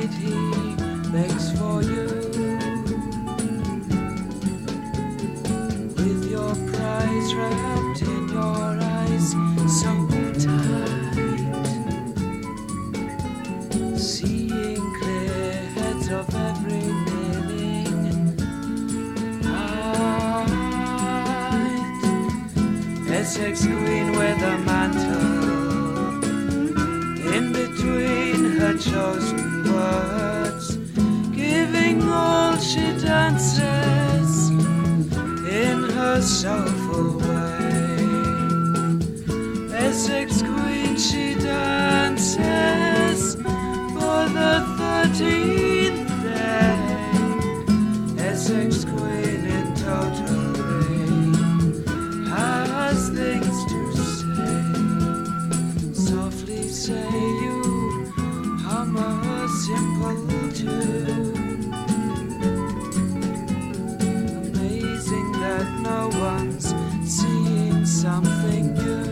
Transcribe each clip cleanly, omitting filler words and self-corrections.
night he begs for you. With your prize wrapped in your eyes so tight, seeing clear heads of every kneeling night. Essex Queen with a mantle in between her chosen words, giving all she dances in her soulful way. Essex Queen, she dances for the 13th day. Essex Queen in total reign has things to say. Softly say you hum a simple tune. Amazing that no one's seeing something new.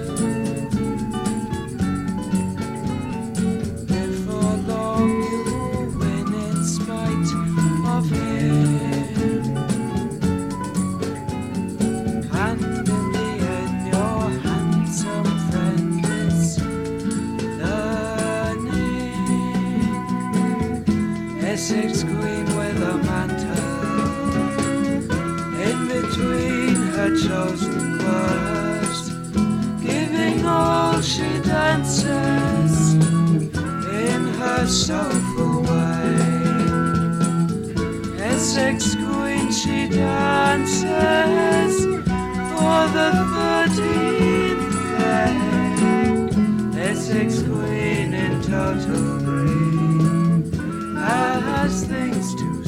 Before long you win in spite of him, and in the end your handsome friend is learning. Essex Queen with a mantle in between her chosen words, giving all she dances in her soulful way. Essex Queen, she dances for the 13th day. Essex Queen in total green has things to